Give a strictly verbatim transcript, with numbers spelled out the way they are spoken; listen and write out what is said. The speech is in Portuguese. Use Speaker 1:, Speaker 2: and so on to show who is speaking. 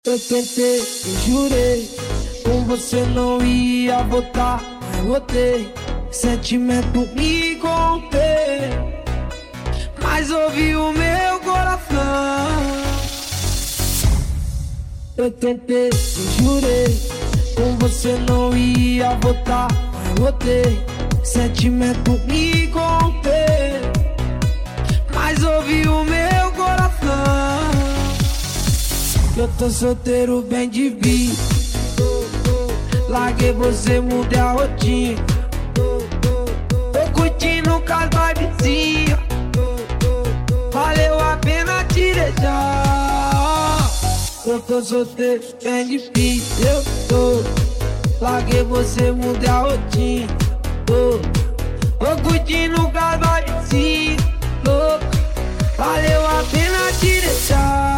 Speaker 1: Eu tentei, eu jurei, com você não ia voltar, mas voltei. Sentimento me contei, mas ouvi o meu coração. Eu tentei, eu jurei, com você não ia voltar, mas voltei. Sentimento me contei, mas ouvi o meu coração. Eu tô solteiro bem de vida, larguei você, mudei a rotina. Tô curtindo com as vibezinhas, valeu a pena te deixar. Eu tô solteiro bem de vida, eu tô, larguei você, mudei a rotina. Tô, tô curtindo com as vibezinhas, valeu a pena te deixar.